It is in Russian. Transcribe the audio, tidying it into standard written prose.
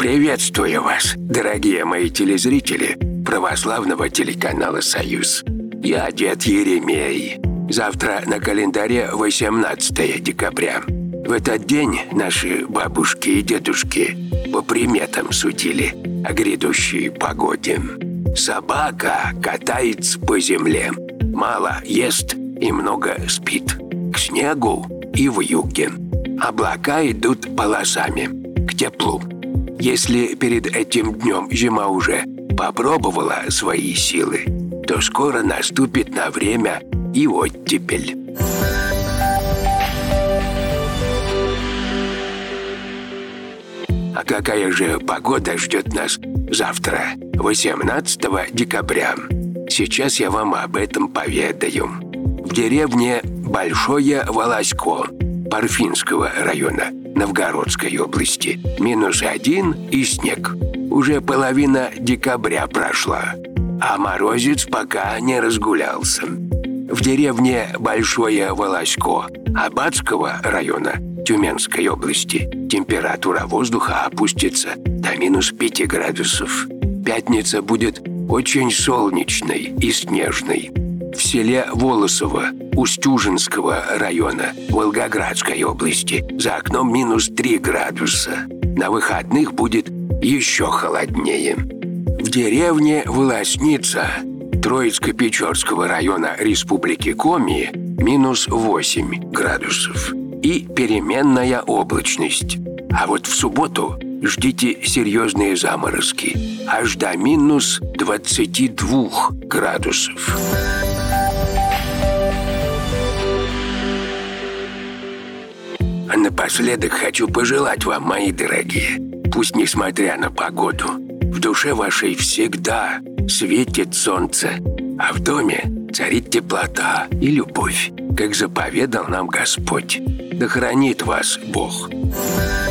Приветствую вас, дорогие мои телезрители православного телеканала «Союз». Я дед Еремей. Завтра на календаре 18 декабря. В этот день наши бабушки и дедушки по приметам судили о грядущей погоде. Собака катается по земле, мало ест и много спит. К снегу и вьюге. Облака идут полосами к теплу. Если перед этим днем зима уже попробовала свои силы, то скоро наступит на время и оттепель. А какая же погода ждет нас завтра, 18 декабря? Сейчас я вам об этом поведаю. В деревне Большое Волосько Парфинского района Новгородской области -1 и снег. Уже половина декабря прошла, а морозец пока не разгулялся. В деревне Большое Волосько Аббатского района Тюменской области температура воздуха опустится до -5 градусов. Пятница будет очень солнечной и снежной. В селе Волосово Устюжинского района Волгоградской области за окном -3 градуса. На выходных будет еще холоднее. В деревне Волосница Троицко-Печорского района Республики Коми -8 градусов. И переменная облачность. А вот в субботу ждите серьезные заморозки. Аж до -22 градусов. А напоследок хочу пожелать вам, мои дорогие, пусть, несмотря на погоду, в душе вашей всегда светит солнце, а в доме царит теплота и любовь, как заповедал нам Господь. Да хранит вас Бог.